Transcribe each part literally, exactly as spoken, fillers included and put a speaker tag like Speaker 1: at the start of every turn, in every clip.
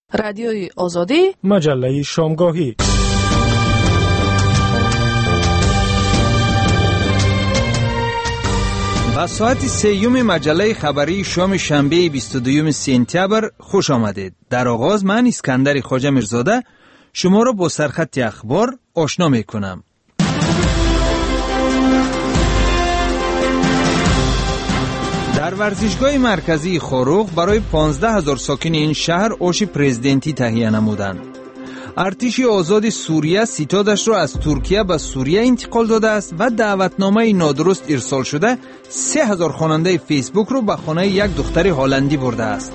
Speaker 1: رادیوی آزادی،
Speaker 2: مجله شامگاهی.
Speaker 3: با ساعت سیوم مجله خبری شام شنبه بیست و دوم سپتامبر خوش آمدید. در آغاز من اسکندر خواجه میرزاده شما را با سرخط اخبار آشنا می کنم. در ورزشگاه مرکزی خاروق برای پانزده هزار ساکن این شهر آش پرزیدنتی تهیه نمودند. ارتش آزاد سوریه ستادش را از ترکیه به سوریه انتقال داده است و دعوتنامه نادرست ارسال شده سه هزار خواننده فیسبوک را به خانه یک دختر هلندی برده است.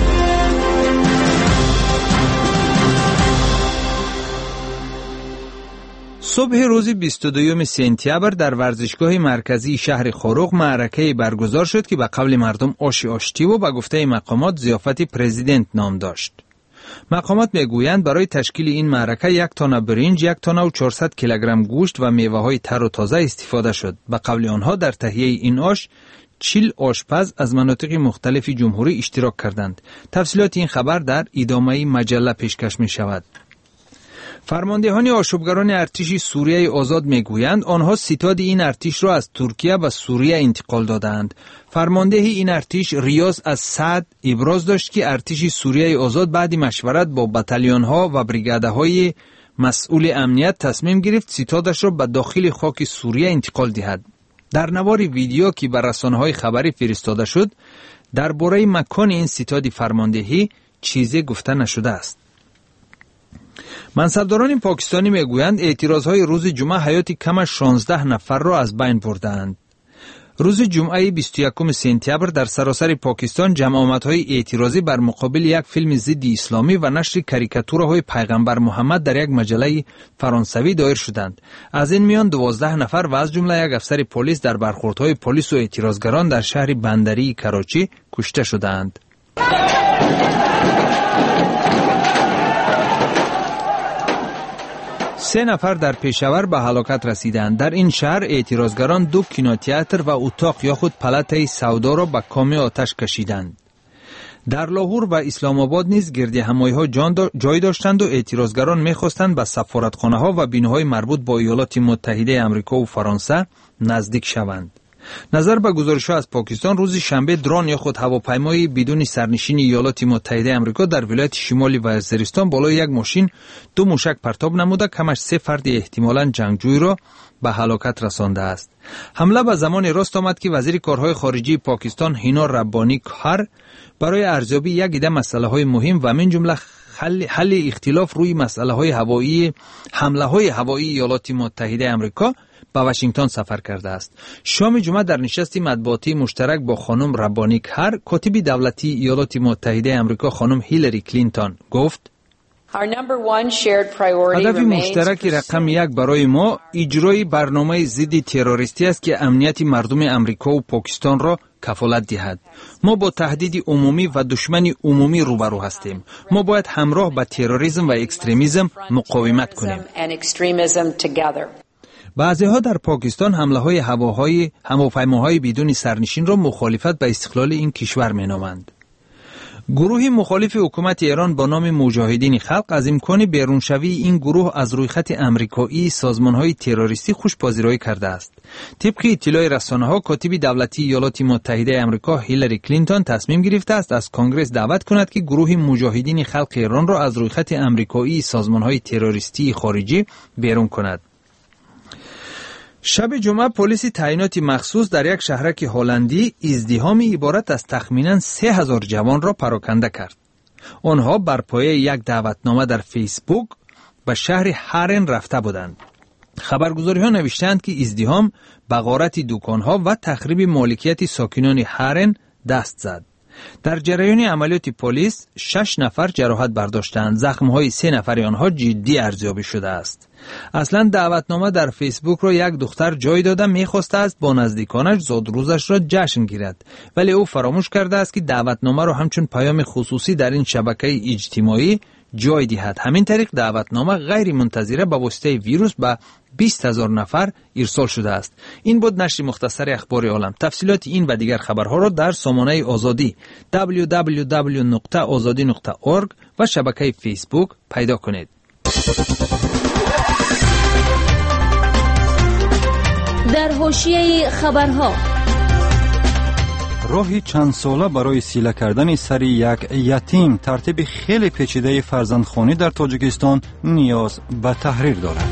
Speaker 3: صبح روز بیست و دوم سپتامبر در ورزشگاه مرکزی شهر خاروق معرکه برگزار شد که به قول مردم آشی آشتی و به گفته مقامات ضیافت پرزیدنت نام داشت. مقامات میگویند برای تشکیل این معرکه یک تانه برنج، یک تانه و چهارصد کیلوگرم گوشت و میوه های تر و تازه استفاده شد. به قول آنها در تهیه این آش چهل آشپز از مناطق مختلف جمهوری اشتراک کردند. تفصیلات این خبر در ادامه مجله پیشکش می شود. فرماندهان آشوبگران ارتش سوریه آزاد میگویند آنها ستاد این ارتش را از ترکیه و سوریه انتقال دادند. فرمانده این ارتش ریاض از سعد ابراز داشت که ارتش سوریه آزاد بعد مشورت با بتالیون ها و بریگاده های مسئول امنیت تصمیم گرفت ستادش را به داخل خاک سوریه انتقال دهد. در نوار ویدیو که به رسانه‌های خبری فرستاده شد درباره مکان این ستاد فرماندهی چیزی گفته نشده است. منصبداران پاکستانی میگویند اعتراضهای روز جمعه حیات کم شانزده نفر را از بین بردند. روز جمعه بیست و یکم سپتامبر در سراسر پاکستان جمع‌آمدهای اعتراضی بر مقابل یک فیلم ضد اسلامی و نشر کاریکاتورهای پیغمبر محمد در یک مجله فرانسوی دایر شدند. از این میان دوازده نفر و از جمله یک افسر پلیس در برخوردهای پلیس و اعتراضگران در شهر بندری کراچی کشته شدند. سه نفر در پشاور به هلاکت رسیدند. در این شهر اعتراضگران دو کینوتئاتر و اتاق یا خود پلات سودا را به کام آتش کشیدند. در لاهور و اسلام آباد نیز گرد همایی‌ها جای داشتند و اعتراضگران می‌خواستند به سفارتخانه‌ها و بیناهای مربوط با ایالات متحده آمریکا و فرانسه نزدیک شوند. نظر به گزارش‌ها از پاکستان روز شنبه درون یا خود هواپیمای بدون سرنشین ایالات متحده آمریکا در ولایت شمالی وزیرستان بالای یک ماشین دو موشک پرتاب نموده کمش سه فرد احتمالاً جنگجوی را به هلاکت رسانده است. حمله به زمان راست آمد که وزیر کارهای خارجی پاکستان هینا ربانی کار برای ارزیابی یک عده مسائل مهم و من جمله حل, حل اختلاف روی مسائل هوایی حمله های هوایی ایالات متحده آمریکا به واشنگتن سفر کرده است. شام جمعه در نشستی مطبوعاتی مشترک با خانم ربانی کار، کاتب دولتی ایالات متحده آمریکا خانم هیلاری کلینتون گفت: هدف مشترک رقم یک برای ما اجرای برنامه ضد تروریستی است که امنیت مردم آمریکا و پاکستان را کفالت دهد. ما با تهدید عمومی و دشمن عمومی روبرو هستیم. ما باید همراه با تروریسم و اکستریمیسم مقاومت کنیم. بعضی‌ها در پاکستان حمله های هواهای هواپیماهای بدون سرنشین را مخالفت به استقلال این کشور می‌نامند. گروه مخالف حکومت ایران با نام مجاهدین خلق از امکان بیرونشوی این گروه از روی خط آمریکایی سازمان‌های تروریستی خوش‌پذیری کرده است. طبق اطلاع رسانه‌ها کاتب دولتی ایالات متحده آمریکا هیلاری کلینتون تصمیم گرفته است از کنگره دعوت کند که گروه مجاهدین خلق ایران را از روی خط آمریکایی سازمان‌های تروریستی خارجی بیرون کند. شب جمعه پلیس تعیینات مخصوص در یک شهرک هلندی ازدحامی عبارت از تخمیناً سه هزار جوان را پراکنده کرد. آنها بر پایه یک دعوتنامه در فیسبوک به شهر هارن رفته بودند. خبرگزاری‌ها نوشتند که ازدحام به غارت دکان‌ها و تخریب مالکیت ساکنان هارن دست زد. در جریان عملیات پلیس شش نفر جراحت برداشتند. زخم‌های سه نفر آنها جدی ارزیابی شده است. اصلا دعوتنامه در فیسبوک را یک دختر جای داده می‌خواسته است با نزدیکانش زادروزش را جشن گیرد، ولی او فراموش کرده است که دعوتنامه را همچون پیام خصوصی در این شبکه اجتماعی جای دهد. همین طریق دعوتنامه غیر منتظره به واسطه ویروس به بیست هزار نفر ارسال شده است. این بود نشر مختصر اخبار عالم. تفصیلات این و دیگر خبرها را در سامانه آزادی دبلیو دبلیو دبلیو نقطه آزادی نقطه اورگ و شبکه فیسبوک پیدا کنید.
Speaker 1: در حاشیه خبرها،
Speaker 2: راهی چند ساله برای سیله کردن سر یک یتیم، ترتیب خیلی پیچیده فرزندخوانی در تاجیکستان نیاز به تحریر دارد.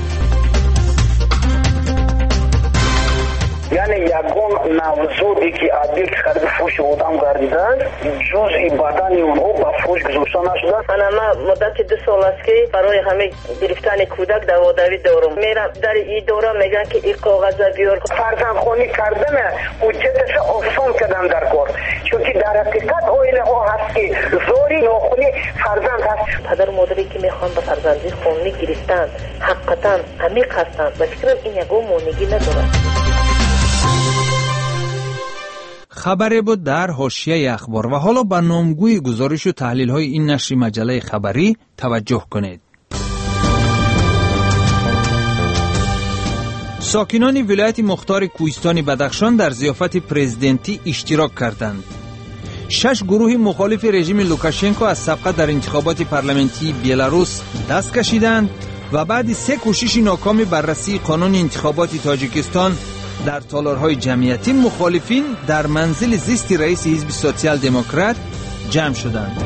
Speaker 4: یعنی یکون نوزادی که عادی خرید فوش آدم گردیدن جزئی بدن اونها با فوش گذاشته نشده.
Speaker 5: من مدت دو سال است که برای همه گرفتن کودک دواداری دارم. میرم در این دوره میگن که این کاغذ بیار.
Speaker 4: فرزندخوانی کردن حجتش آسان کردن در کار، چون که در حقیقت آینه ها هست که زوری ناخونی فرزند هست.
Speaker 5: پدر و مادری که میخوان به فرزندی خونی گرفتن حقیقتا عمیق هستند و فکرم این یکو مونگی ندارد.
Speaker 3: خبری بود در حاشیه اخبار. و حالا به نامگوی گزارش و تحلیل های این نشر مجله خبری توجه کنید. ساکنان ولایت مختار کوهستان بدخشان در ضیافت پرزیدنتی اشتراک کردند. شش گروه مخالف رژیم لوکاشنکو از سبقت در انتخابات پارلمانتی بیلاروس دست کشیدند و بعد سه کوشش ناکام بررسی قانون انتخابات تاجیکستان در تالارهای جمعیتی، مخالفین در منزل زیست رئیس حزب سوسیال دموکرات جمع شدند.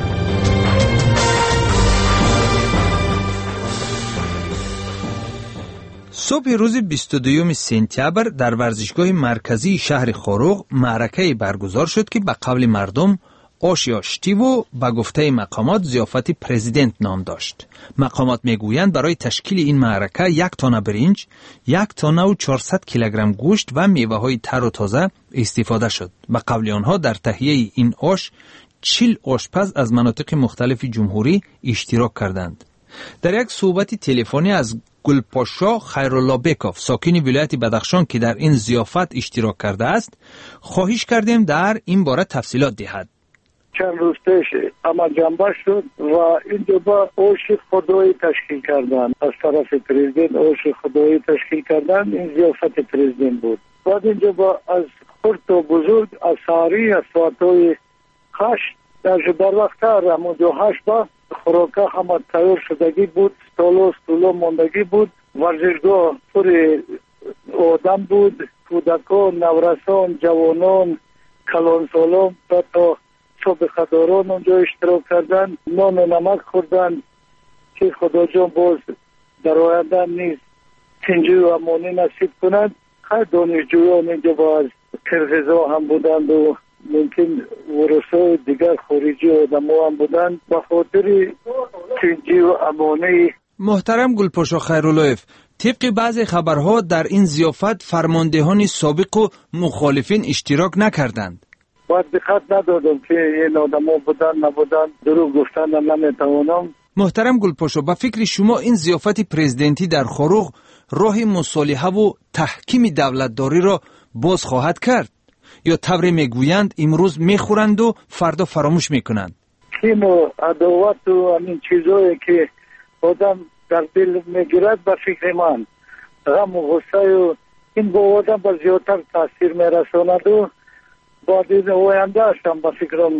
Speaker 3: صبح روز بیست و دوم سپتامبر در ورزشگاه مرکزی شهر خاروغ معرکه برگزار شد که به قول مردم آشی آشتی و به گفته مقامات ضیافت پرزیدنت نام داشت. مقامات میگویند برای تشکیل این معرکه یک تانه برنج، یک تانه و چهارصد کیلوگرم گوشت و میوه های تر و تازه استفاده شد. به قول آنها در تهیه این آش چهل آشپز از مناطق مختلف جمهوری اشتراک کردند. در یک صحبت تلفنی از گلپاشا خیرالله بیکوف، ساکن ولایت بدخشان که در این ضیافت اشتراک کرده است، خواهش کردیم در این باره تفصیلات دهد.
Speaker 6: چند روز پیش اما جنبه شد و این دوباره اوش خدایی تشکیل کردن از طرف پرزیدنت. اوش خدایی تشکیل کردن، این ضیافت پرزیدنت بود. بعد اینجا با از خرد و بزرگ از ساری از ساعتهای هشت در در وقت همون دو هشت با خوراکه همه تیار شدگی بود، ستالو ستولو ماندگی بود، ورزشگاه پر آدم بود، کودکان، نورسان، جوانان، کلان سالان تا تا صبح خداران اونجا اشتراک کردن، نان و نمک خوردن که خدا جان باز در آینده نیز تنجی و امانی نصیب کنند. خیلی دانشجویان اینجا باز کرغزا هم بودند و ممکن ورسای دیگر خارجی آدم ها هم بودند به خاطر تنجی و امانی.
Speaker 3: محترم گلپاشا خیرالله، طبق بعضی خبرها در این ضیافت فرماندهان سابق و مخالفین اشتراک نکردند.
Speaker 6: باید دقت ندادم که این آدم ها بودن نبودن، دروغ گفتن نمیتوانم.
Speaker 3: محترم گلپاشا، به فکر شما این ضیافت پرزیدنتی در خاروغ راه مصالحه و تحکیم دولتداری را باز خواهد کرد یا طوری میگویند امروز میخورند و فردا فراموش میکنند؟
Speaker 6: این و عداوت و همین چیزایی که آدم در دل میگیرد به فکر من غم و غصه و این با آدم به زیادتر تاثیر میرساند و بعد این آینده هستم به فکرم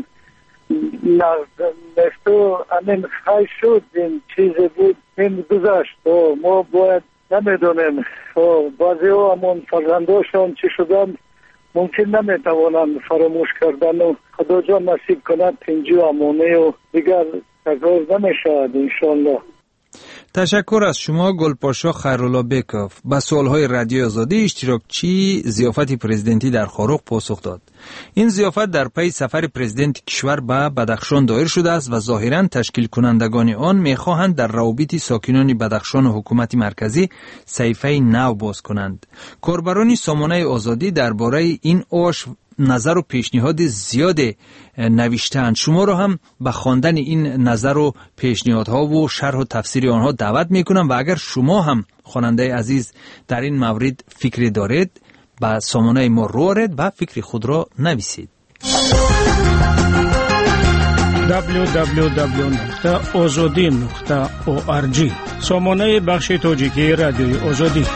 Speaker 6: نفت و همین خیلی شد. این چیز بود این گذشت و ما باید نمیدونیم بعضی ها همون فرزنداشان چی شدن ممکن نمیتوانند فراموش کردن و خدا جان نصیب کند تنجی و امانه و دیگر تکرار نمیشود انشاءالله.
Speaker 3: تشکر از شما گلپاشا خیرالله بیکوف. به سوالهای رادیو آزادی اشتراکچی ضیافت پرزیدنتی در خاروغ پاسخ داد. این ضیافت در پی سفر پرزیدنت کشور به بدخشان دایر شده است و ظاهراً تشکیل کنندگان آن میخواهند در روابط ساکنان بدخشان و حکومت مرکزی صحیفه نو باز کنند. کاربران سامانه آزادی درباره این آش نظر و پیشنهاد زیاد نوشتند. شما را هم به خواندن این نظر و پیشنهادها و شرح و تفسیر آنها دعوت میکنم و اگر شما هم خواننده عزیز در این مورد فکری دارید به سامانه ما رو آرید و فکر خود را نویسید.
Speaker 7: دبلیو دبلیو دبلیو نقطه آزادی نقطه او آر جی. سامانه بخش تاجیکی رادیوی آزادی.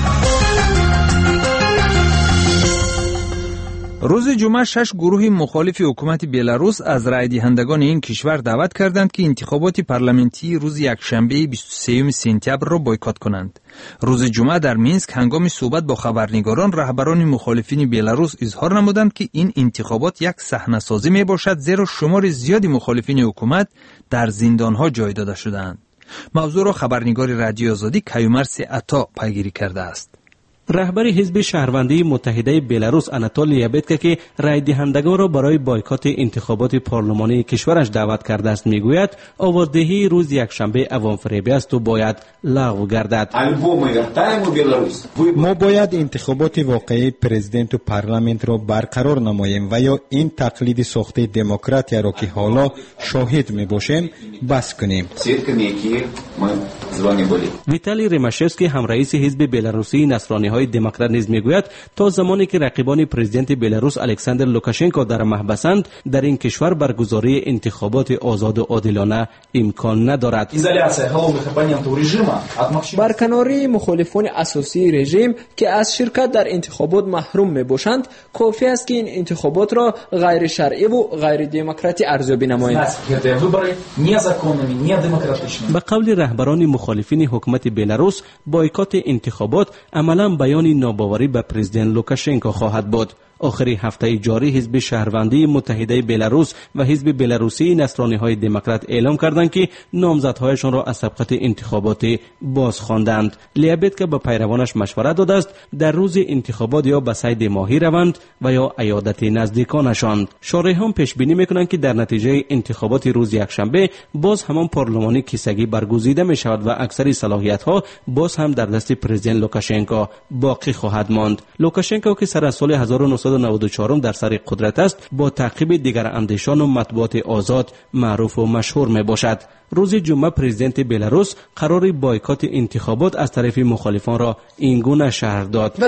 Speaker 3: روز جمعه شش گروه مخالف حکومت بلاروس از رای دهندگان این کشور دعوت کردند که انتخابات پارلمانتی روز یکشنبه بیست و سوم سپتامبر را بایکات کنند. روز جمعه در مینسک هنگام صحبت با خبرنگاران رهبران مخالفین بلاروس اظهار نمودند که این انتخابات یک صحنه‌سازی میباشد، زیرا شمار زیادی مخالفین حکومت در زندان‌ها جای داده شدند. موضوع را خبرنگار رادیو آزادی کیومرث عطا پیگیری کرده است.
Speaker 8: رهبر حزب شهروندی متحده بلاروس آناتول لیابتکا که رای دهندگان را برای بایکات انتخابات پارلمانی کشورش دعوت کرده است میگوید آوازدهی روز یکشنبه عوام فریبی است و باید لغو گردد.
Speaker 9: ما باید انتخابات واقعی پرزیدنت و پارلمانت را برقرار نماییم و یا این تقلید ساخته دموکراتی را که حالا شاهد میباشیم بس کنیم.
Speaker 8: ویتالی ریماشوفسکی هم رئیس حزب بلاروسی نصرانی های دموکرات نیز میگوید تا زمانی که رقیبان پرزیدنت بلاروس الکساندر لوکاشنکو در محبسند در این کشور برگزاری انتخابات آزاد و عادلانه امکان ندارد.
Speaker 10: برکناری مخالفان اساسی رژیم که از شرکت در انتخابات محروم میباشند کافی است که این انتخابات را غیر شرعی و غیر دموکراتی ارزیابی نمایند.
Speaker 8: به قول رهبران مخالفین حکومت بلاروس بایکات انتخابات عملاً بیان ناباوری به پرزیدنت لوکاشنکو خواهد بود. آخری هفته جاری حزب شهروندی متحده بلاروس و حزب بلاروسی نصرانی های دموکرات اعلام کردند که نامزدهایشان را از سبقت انتخاباتی باز خواندند. لیابتکا به پیروانش مشورت داده است در روز انتخابات یا به صید ماهی روند و یا عیادت نزدیکانشان. شارحان پیش بینی میکنند که در نتیجه انتخابات روز یکشنبه باز همان پارلمانی کیسگی برگزیده می شود و اکثر صلاحیت ها باز هم در دست پرزیدنت لوکاشنکو باقی خواهد ماند. لوکاشنکو که سر از سال هزار و نهصد و نود و چهار در سر قدرت است با تعقیب دیگر اندیشان و مطبوعات آزاد معروف و مشهور می باشد. روز جمعه پرزیدنت بلاروس قرار بایکات انتخابات از طرف مخالفان را اینگونه شرح داد.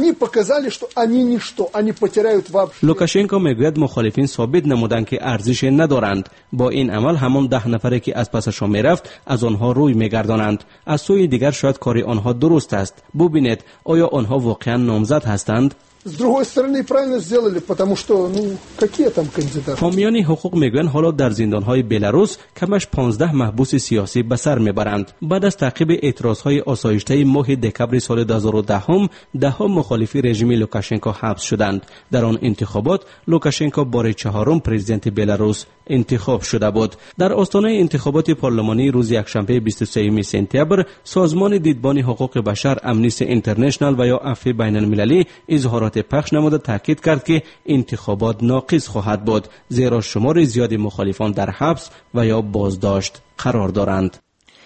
Speaker 8: لوکاشنکو میگوید مخالفین ثابت نمودند که ارزش ندارند. با این عمل همان ده نفری که از پسشان میرفت از آنها روی میگردانند. از سوی دیگر شاید کاری آنها درست است. ببینید آیا آنها واقعا نامزد هستند؟
Speaker 11: С другой стороны, правильно сделали, потому что, ну, какие там кандидаты?
Speaker 8: حامیان حقوق میگویند حالا در زندانهای بلاروس کمش پانزده محبوس سیاسی به سر میبرند. بعد از تعقیب اعتراضهای آسایشته ماه دکبر سال دو هزار و ده هم ده ها مخالفی رژیم لوکاشنکو حبس شدند. در آن انتخابات لوکاشنکو بار چهارم پرزیدنت بلاروس انتخاب شده بود. در آستانه انتخابات پارلمانی روز یکشنبه بیست و سوم سپتامبر سازمان دیدبان حقوق بشر امنیستی اینترنشنال و یا عفو بین المللی اظهارات پخش نموده تاکید کرد که انتخابات ناقص خواهد بود، زیرا شمار زیادی مخالفان در حبس و یا بازداشت قرار دارند.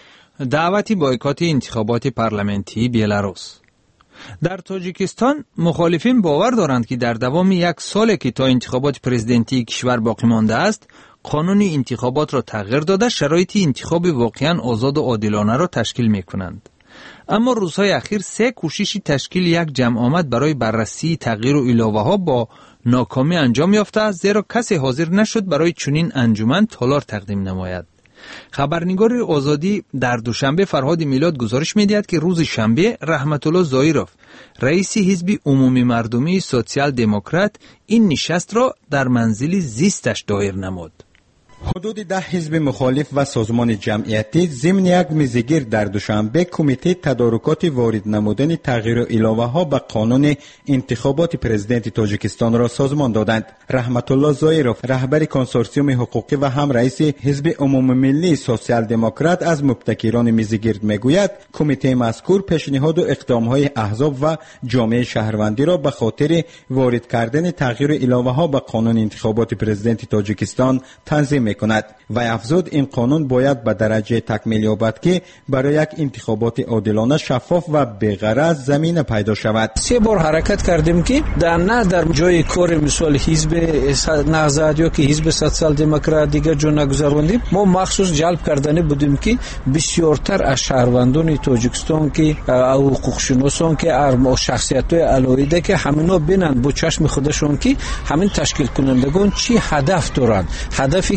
Speaker 3: دعوت بایکات انتخابات پارلمانتی بلاروس. در تاجیکستان مخالفین باور دارند که در دوام یک سال که تا انتخابات پرزیدنتی کشور باقی مانده است، قانون انتخابات را تغییر داده شرایط انتخاب واقعا آزاد و عادلانه را تشکیل می کنند. اما روزهای اخیر سه کوشش تشکیل یک جمع آمد برای بررسی تغییر و علاوه ها با ناکامی انجام یافته است، زیرا کسی حاضر نشد برای چنین انجمن تالار تقدیم نماید. خبرنگار آزادی در دوشنبه فرهاد میلاد گزارش می‌دهد که روز شنبه رحمت الله زایروف رئیس حزب عمومی مردمی سوسیال دموکرات این نشست را در منزل زیستش دایر نمود.
Speaker 9: حدود ده حزب مخالف و سازمان جمعیتی ضمن یک میزگیر در دوشنبه کمیته تدارکات وارد نمودن تغییر و علاوه ها به قانون انتخابات پرزیدنت تاجیکستان را سازمان دادند. رحمت الله زایروف رهبر کنسورسیوم حقوقی و هم رئیس حزب عمومی ملی سوسیال دموکرات از مبتکران میزگیر میگوید کمیته مذکور پیشنهاد و اقدام های احزاب و جامعه شهروندی را به خاطر وارد کردن تغییر و علاوه ها به قانون انتخابات پرزیدنت تاجیکستان تنظیم کند و افزود این قانون باید به درجه تکمیل یابد که برای یک انتخابات عادلانه شفاف و بی‌غرض زمینه پیدا شود.
Speaker 10: سه بار حرکت کردیم که در نه در جای کار مثال حزب نهضت یا که حزب سوسیال دموکرات دیگر جو نگذروندیم، ما مخصوص جلب کردن بودیم که بسیارتر از شهروندان تاجیکستان که او حقوقشناسان که ارم شخصیت‌های علایده که همینا بینن با چشم خودشون که همین تشکیل کنندگان چی هدف دارند، هدفی که با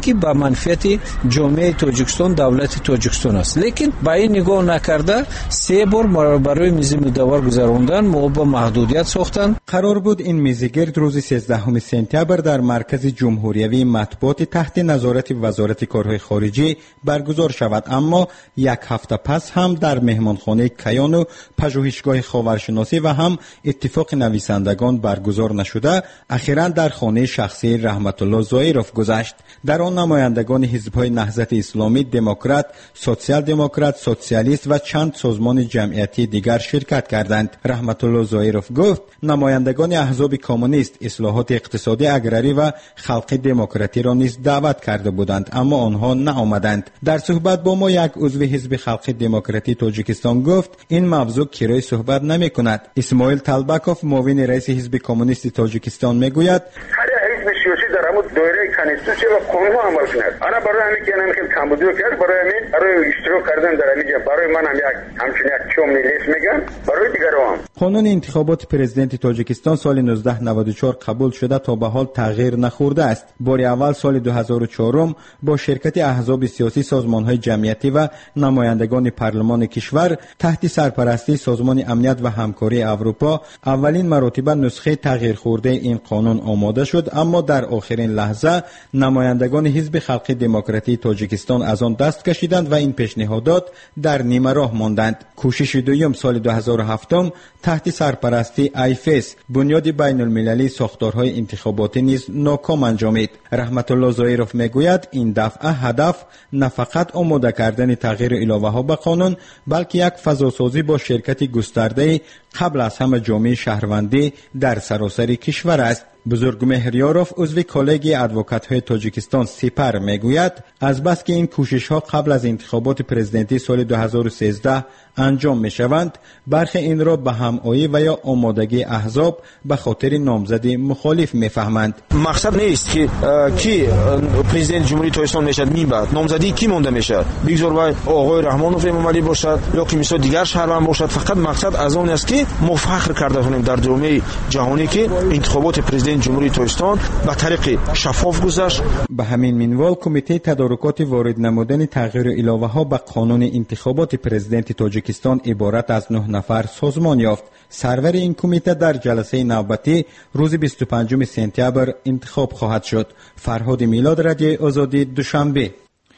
Speaker 10: منفعت جامعه تاجیکستان، دولت تاجیکستان است. لیکن با این نگاه نکرده سه بار برای میز مدور گذراندن، ما با محدودیت ساختن.
Speaker 9: قرار بود این میزگرد روز سیزدهم سپتامبر در مرکز جمهوریوی مطبوعات تحت نظارت وزارت کارهای خارجی برگزار شود، اما یک هفته پس هم در مهمانخانه کیان و پژوهشگاه خاورشناسی و هم اتفاق نویسندگان برگزار نشده، اخیراً در خانه شخصی رحمت الله ظاهرов گذشت. در آن نمایندگان حزب‌های نهضت اسلامی، دموکرات، سوسیال دموکرات، سوسیالیست و چند سازمان جمعیتی دیگر شرکت کردند. رحمت الله ظاهرов گفت نمایندگان احزاب کمونیست اصلاحات اقتصادی، اگراری و خلقی دموکراتی را نیز دعوت کرده بودند، اما آنها نآمدند. در صحبت با ما یک عضو حزب خلقی دموکراتی تاجیکستان گفت این موضوع کرای صحبت نمی کند. اسماعیل طلبکوف، معاون رئیس حزب کمونیست تاجیکستان میگوید
Speaker 12: حزب سیاسی در همون دایره کانستیتوسی و قانون عمل کند. انا برای همین که من خیلی کمبودی کرد، برای همین برای اشتراک کردن در همین برای من هم یک همچین یک چوم لیست میگن، برای دیگران.
Speaker 9: قانون انتخابات پرزیدنت تاجیکستان سال نوزده نود و چهار قبول شده تا به حال تغییر نخورده است. بار اول سال دو هزار و چهار با شرکت احزاب سیاسی، سازمان‌های جمعیتی و نمایندگان پارلمان کشور تحت سرپرستی سازمان امنیت و همکاری اروپا اولین مرتبه نسخه تغییر خورده این قانون آماده شد، اما در آخرین لحظه نمایندگان حزب خلقی دموکراتی تاجیکستان از آن دست کشیدند و این پیشنهادات در نیمه راه ماندند. کوشش دوم سال دو هزار و هفت تحت سرپرستی آیفس بنیاد بین المللی ساختارهای انتخاباتی نیز ناکام انجامید. رحمت الله ظاهرов میگوید این دفعه هدف نه فقط آماده کردن تغییر علاوه ها به قانون، بلکه یک فضاسازی با شرکت گسترده قبل از همه جامعه شهروندی در سراسر کشور است. بزرگمهر یاروف، عضو کالگی ادوکات‌های تاجیکستان سپر میگوید از بس که این کوشش‌ها قبل از انتخابات پرزیدنتی سال دو هزار و سیزده انجام می‌شوند، برخی این را به همایی و یا آمادگی احزاب به خاطر نامزدی مخالف می‌فهمند.
Speaker 13: مقصد نیست که کی پرزیدنت جمهوری تاجیکستان میشد، می بعد نامزدی کی مونده میشه، بگذار وای آقای رحمانوف امامعلی باشد یا کی مثلا دیگر شهروند باشد. فقط مقصد از اون است که ما فخر کرده کنیم در جامعه جهانی که انتخابات پرزیدنت جمهوری تاجیکستان به طریق شفاف گذشت.
Speaker 9: به همین منوال کمیته تدارکات وارد نمودن تغییر علاوه ها به قانون انتخابات پرزیدنت تاجیکستان عبارت از نه نفر سازمان یافت. سرور این کمیته در جلسه نوبتی روز بیست و پنجم سپتامبر انتخاب خواهد شد. فرهاد میلاد، رادیو آزادی، دوشنبه.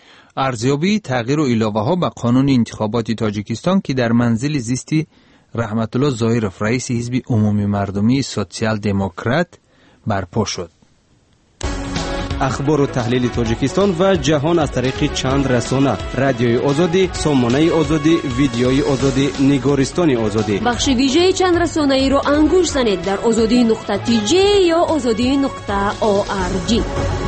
Speaker 3: ارزیابی تغییر و علاوه ها به قانون انتخابات تاجیکستان که در منزل زیستی رحمت الله ظاهرov، رئیس حزب عمومی مردمی سوسیال دموکرات برپا شد.
Speaker 8: اخبار و تحلیل تاجیکستان و جهان از طریق چند رسانه: رادیوی آزادی، سامانه آزادی، ویدیوی آزادی، نگارستان آزادی.
Speaker 1: بخش ویژه چند رسانه ای رو انگوش زنید در آزادی نقطه تی جی یا آزادی نقطه او آر جی.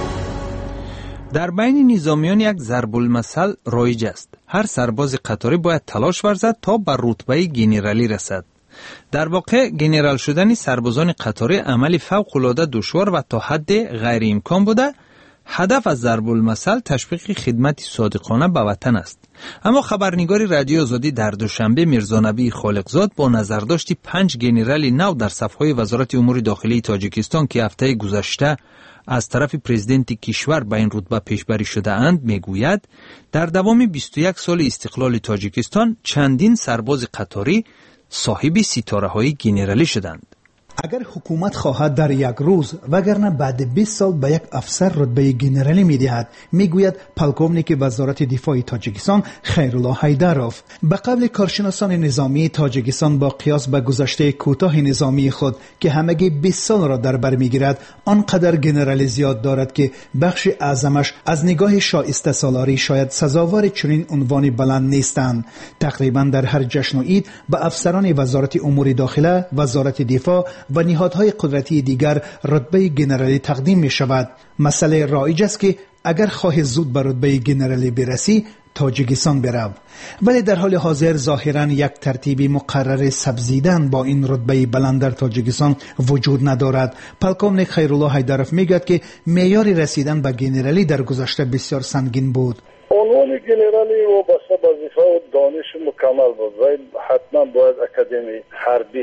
Speaker 3: در بین نظامیان یک ضرب المثل رایج است: هر سرباز قطاری باید تلاش ورزد تا به رتبه گنرالی رسد. در واقع گنرال شدن سربازان قطاری عملی فوق العاده دشوار و تا حد غیر امکان بوده. هدف از ضرب المثل تشویق خدمت صادقانه به وطن است. اما خبرنگار رادیو آزادی در دوشنبه میرزا نبی خالقزاد با نظرداشت پنج گنرال نو در صفهای وزارت امور داخلی تاجیکستان که هفته گذشته از طرف پرزیدنت کشور به این رتبه پیشبری شده اند میگوید در دوام بیست و یک سال استقلال تاجیکستان چندین سرباز قطاری صاحب ستاره های گنرالی شدند.
Speaker 14: اگر حکومت خواهد در یک روز وگرنه بعد بیست سال به یک افسر رتبه گنرالی میدهد، میگوید پلکوونیک وزارت دفاع تاجیکستان خیرالله حیدروف. به قول کارشناسان نظامی تاجیکستان با قیاس به گذشته کوتاه نظامی خود که همگی بیست سال را در بر میگیرد، آنقدر گنرالی زیاد دارد که بخش اعظمش از نگاه شایسته سالاری شاید سزاوار چنین عنوانی بلند نیستند. تقریبا در هر جشن و عید به افسران وزارت امور داخله، وزارت دفاع و نهادهای قدرتی دیگر رتبه گنرالی تقدیم می شود. مسئله رایج است که اگر خواهی زود به رتبه گنرالی برسی، تاجیکستان برو. ولی در حال حاضر ظاهراً یک ترتیبی مقرر سبزیدن با این رتبه بلند در تاجیکستان وجود ندارد. پلکوونیک خیرالله حیدروف میگوید که معیار رسیدن به گنرالی در گذشته بسیار سنگین بود.
Speaker 6: عنوان گنرالی وابسته به وظیفه و دانش مکمل بود و حتما باید اکادمی حربی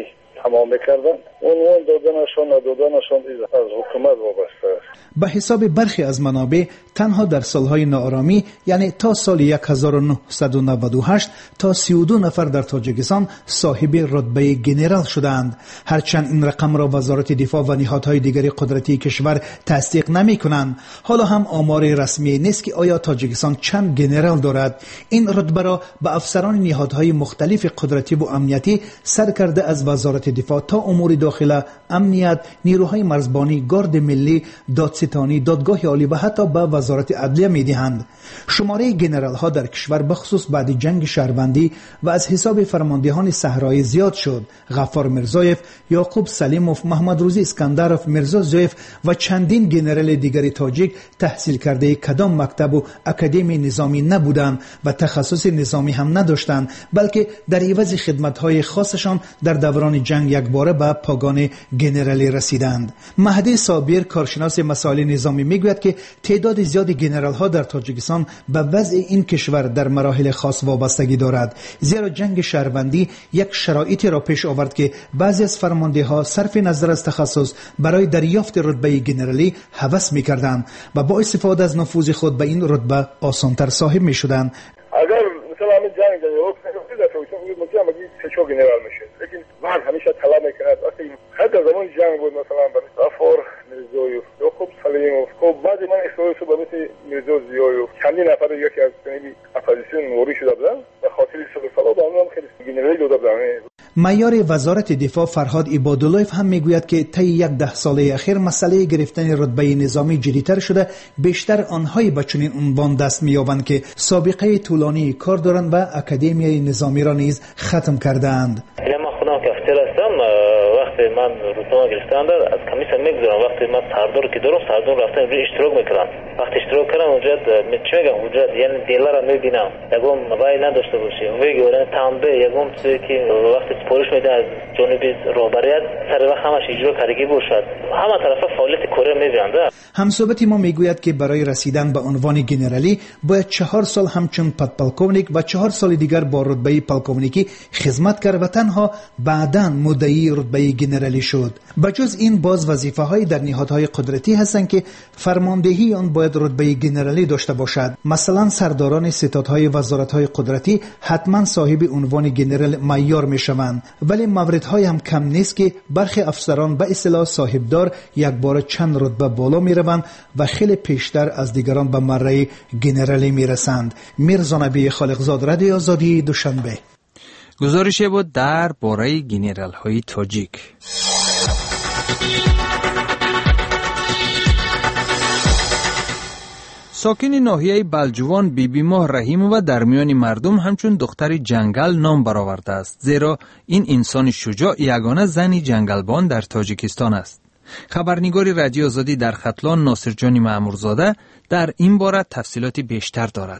Speaker 6: حمام میکردن. عنوان دادنشان ندادنشان از حکومت وابسته است.
Speaker 14: به حساب برخی از منابع تنها در سالهای ناآرامی یعنی تا سال هزار و نهصد و نود و هشت تا سی و دو نفر در تاجیکستان صاحب رتبه گنرال شدند. هرچند این رقم را وزارت دفاع و نهادهای دیگری قدرتی کشور تصدیق نمی کنند، حالا هم آمار رسمی نیست که آیا تاجیکستان چند گنرال دارد. این رتبه را به افسران نهادهای مختلف قدرتی و امنیتی سر کرده از وزارت دفاع تا امور داخله، امنیت، نیروهای مرزبانی، گارد ملی، دادستانی، دادگاه عالی و حتی به وزارت عدلیه می‌دهند. شماره گنرال ها در کشور بخصوص بعد جنگ شهروندی و از حساب فرماندهان صحرایی زیاد شد. غفار میرزایف، یعقوب سلیموف، محمد روزی اسکندرов، میرزا زویف و چندین گنرال دیگری تاجیک تحصیل کرده کدام مکتب و اکادمی نظامی نبودند و تخصص نظامی هم نداشتند، بلکه در عوض خدمت‌های خاصشان در دوران جنگ یک باره به پاگان گنرالی رسیدند. مهدی صابر، کارشناس مسائل نظامی، میگوید که تعداد زیاد گنرال ها در تاجیکستان به وضع این کشور در مراحل خاص وابستگی دارد، زیرا جنگ شهروندی یک شرایطی را پیش آورد که بعضی از فرمانده ها صرف نظر از تخصص برای دریافت رتبه گنرالی هوس میکردند و با استفاده از نفوذ خود به این رتبه آسانتر صاحب میشدند.
Speaker 15: اگر مثلا همین جنگ جنگ ممکن مگی سه چهار گنرال میشه، لیکن من همیشه طلب میکرد وقتی حتی زمان جنگ بود مثلا برای غفار میرزایف، یعقوب سلیموف، خب بعد من احساسو به مثل میرزا زیایف چندین نفر یکی از جنبی اپوزیسیون موری شده بودن و خاطر سال سال با اونم خیلی گنرالی داده بودن.
Speaker 14: معیار وزارت دفاع فرهاد عباداللهیف هم میگوید که طی یک ده ساله اخیر مسئله گرفتن رتبه نظامی جدی‌تر شده، بیشتر آنهایی به چنین عنوان دست می‌یابند که سابقه طولانی کار دارند و اکادمیای نظامی را نیز ختم کرده‌اند.
Speaker 16: وقتی من رتبه گرفتم از کمیسیون میگذارم، وقتی من سردار که دارم سردار رفتم روی اشتراک میکنم، وقتی اشتراک کردم اونجا چه میگم اونجا یعنی دیلر را میبینم یکم وای نداشته باشی میگه یعنی تنبه یکم چیزی که وقتی سپارش میده از جانب رهبریت سر وقت همش اجرا کردگی باشد، همه طرفا فعالیت کره میبینند.
Speaker 14: همصحبت ما میگوید که برای رسیدن به عنوان گنرالی باید چهار سال همچون پدپلکونیک و چهار سال دیگر با رتبه پلکونیکی خدمت کرد و تنها بعداً مدعی رتبه گنرالی شد. بجز این باز وظیفه های در نهادهای قدرتی هستند که فرماندهی آن باید رتبه گنرالی داشته باشد. مثلا سرداران ستادهای وزارت‌های قدرتی حتما صاحب عنوان گنرال معیار میشوند، ولی موردهای هم کم نیست که برخی افسران به اصطلاح صاحبدار یک بار چند رتبه بالا میروند و خیلی پیشتر از دیگران به مره گنرالی میرسند. میرزا نبی خالقزاد، رادیو آزادی، دوشنبه.
Speaker 3: گزارشی بود در باره گنرال های تاجیک. ساکن ناحیه بلجوان بی بی ماه رحیمووا در میان مردم همچون دختر جنگل نام برآورده است، زیرا این انسان شجاع یگانه زنی جنگلبان در تاجیکستان است. خبرنگار رادیو آزادی در ختلان ناصرجان مأمورزاده در این باره تفصیلات بیشتر دارد.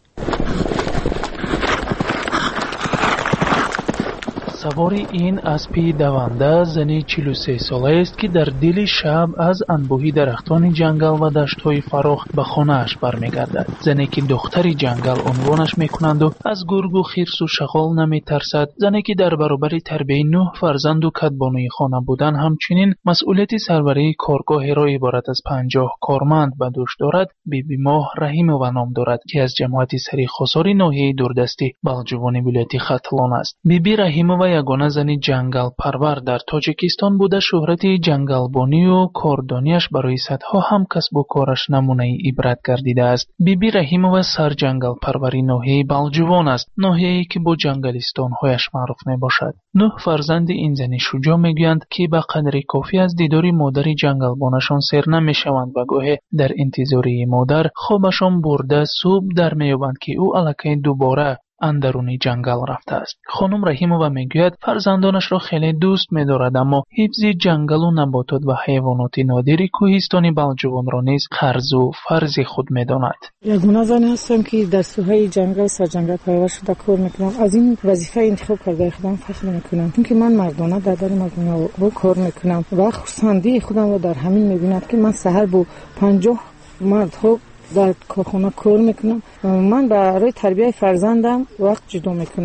Speaker 17: سواری این اسبی دونده زنی چهل و سه ساله است که در دل شب از انبوهی درختان جنگل و دشت‌های فراخ به خانه‌اش برمیگردد. زنی که دختری جنگل عنوانش میکنند و از گرگ و خرس و شغال نمیترسد. زنی که در برابر تربیت نه فرزند و کدبانوی خانه بودن همچنین مسئولیت سربری کارگاهی را عبارت از پنجاه کارمند به دوش دارد. بی بی ماه رحیمووا نام دارد که از جماعت سری خساری ناحیه دوردستی بلجوان ولایت ختلان است. بی بی رحیمووا یگانه زنی جنگل پرور در تاجیکستان بوده. شهرت جنگلبانی و کاردانیش برای صدها هم کسب و کارش نمونه عبرت گردیده است. بی بی رحیمووا سر جنگل پروری ناحیه بلجوان است، ناحیه‌ای که با جنگلستان هایش معروف نباشد. نه فرزند این زنی شجاع میگویند که به قدر کافی از دیدار مادر جنگلبانشان سیر نمیشوند و گاهی در انتظاری مادر خوابشان برده صبح در میابند که او الکی دوباره اندرونی جنگل رفته است. خانم رحیمووا میگوید فرزندانش را خیلی دوست می‌دارد، اما حفظ جنگل و نباتات و حیوانات نادر کوهستانی بلجوان را نیز قرض و فرض خود می‌داند.
Speaker 18: یگانه زنی هستم که در ساحه جنگل سر جنگل پرورش شده کار می‌کنم. از این وظیفه انتخاب کرده خودم فخر می‌کنم، چون که من مردانه در در مردانه رو کار می‌کنم و خرسندی خودم را در همین می‌بینم که من سحر با پنجاه مرد ها در کارخانه کار میکنم. من برای تربیت فرزندم وقت جدا میکنم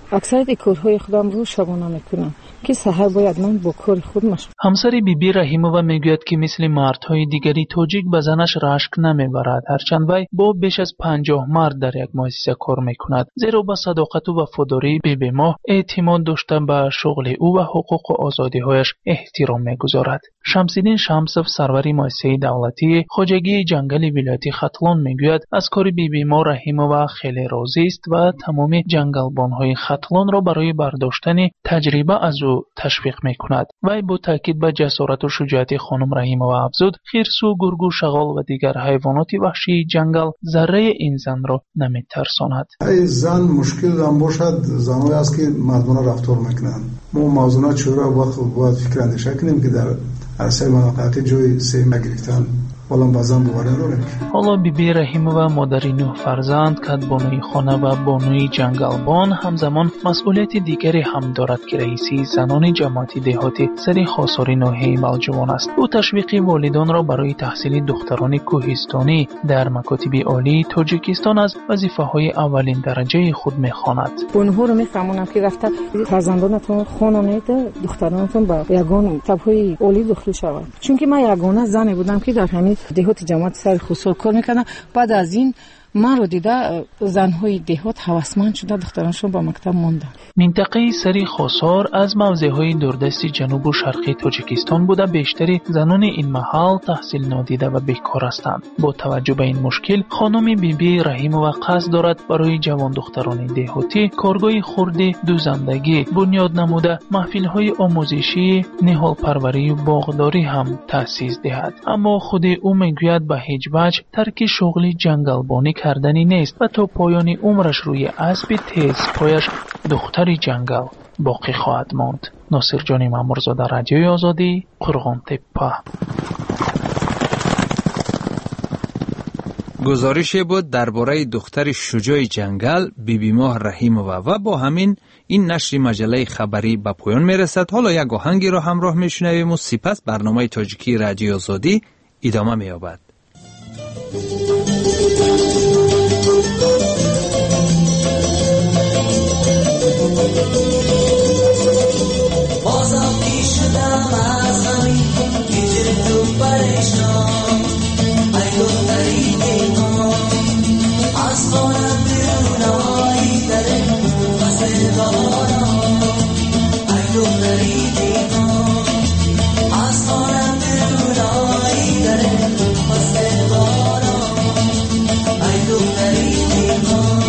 Speaker 18: اکثریت کارهای خودم رو شبانه میکنم که سحر باید من با کار خود مشغول.
Speaker 17: همسر بیبی بی رحیمووا میگوید که مثل مردهای دیگری تاجیک به زنش رشک نمیبرد، هرچند وی با بیش از پنجاه مرد در یک مؤسسه کار میکند، زیرا به صداقت و وفاداری بیبی ماه اعتماد داشته به شغل او و حقوق و آزادی‌هایش احترام میگذارد. شمس‌الدین شمسов سروری مؤسسه دولتی خواجگی جنگل ولایت ختلان میگوید از کار بیبی ماه رحیمووا خیلی راضی است و تمام جنگلبان‌های ختلان را برای برداشتن تجربه از او تشویق میکند. وی با تاکید به جسارت و شجاعت خانم رحیمووا افزود خرس و گرگ و شغال و دیگر حیوانات وحشی جنگل ذره این زن را نمیترساند.
Speaker 11: ای زن مشکل هم باشد، زنایی است که مردانه رفتار میکنند. ما موضوعات چورا وقت باید فکر اندیشه کنیم که در عرصه مناطقی جای سیمه گرفتن ولام بازم دوباره نمیشه.
Speaker 17: حالا بیبی رحیمووا مادری نه فرزند، کدبانوی خانه و بانوی جنگلبان همزمان مسئولیت دیگری هم دارد که رئیسی زنان جماعت دهاتی سری خاصاری ناحیه بلجوان است. او تشویق والدان را برای تحصیل دختران کوهستانی در مکاتب عالی تاجیکستان از وظیفه‌های اولین درجه خود می‌خواند.
Speaker 18: اونها رو می‌فهمونم که رفته فرزندانتون خانه دخترانتون با یگان مکتب‌های عالی داخل شود. چون که من یگانه زنی بودم که در همین دهات جماعت سر خصوص کار میکردن. بعد از این من رو دیده زنهای دهات هوسمند شده، دخترانشون با مکتب موندن.
Speaker 17: منطقه سری خاصار از موضعهای دوردست جنوب و شرقی تاجیکستان بوده بیشتری زنان این محل تحصیل نادیده و بیکار هستند. با توجه به این مشکل خانم بیبی بی رحیمووا قصد دارد برای جوان دختران دهاتی کارگاه خردی دوزندگی بنیاد نموده محفل‌های آموزشی نهال پروری و باغداری هم تأسیس دهد. اما خود او میگوید به هیچ وجه ترک شغل جنگلبانی کردنی نیست و تا پایان عمرش روی اسب تیز پایش دختری جنگل باقی خواهد ماند. ناصر جانی مامورزاده، رادیوی آزادی، قرغان تپه.
Speaker 3: گزارشی بود درباره دختر شجاع جنگل بیبی ماه رحیمووا و با همین این نشر مجله خبری به پایان میرسد. حالا یک آهنگی را همراه میشنویم و سپس برنامه تاجیکی رادیو آزادی ادامه مییابد.
Speaker 19: بازم پیشدم از همین هجر تو پریشان، ای دختری دیگان از خانم برونایی داره فصل باران، ای دختری دیگان از خانم برونایی داره فصل باران، ای دختری دیگان.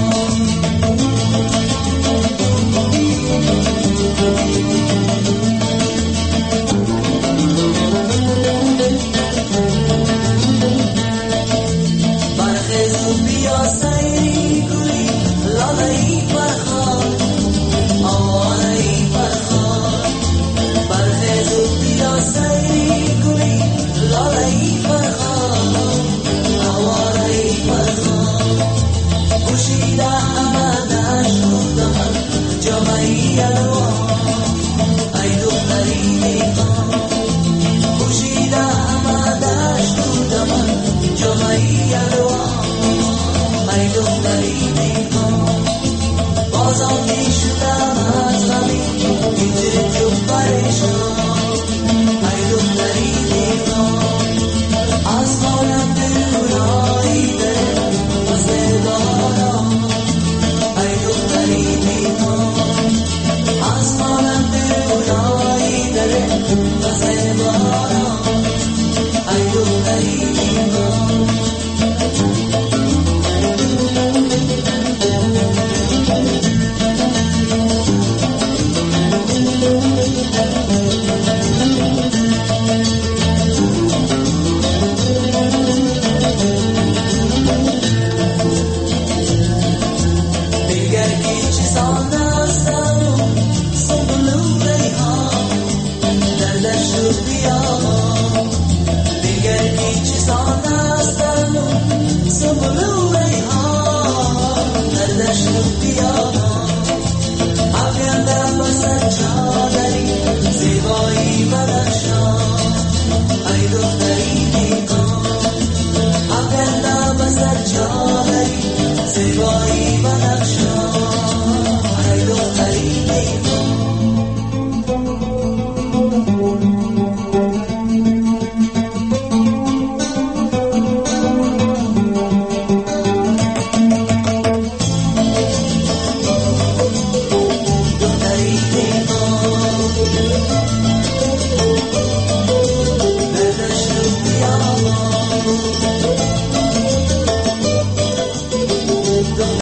Speaker 19: زیبایی بنفشان، ای دختری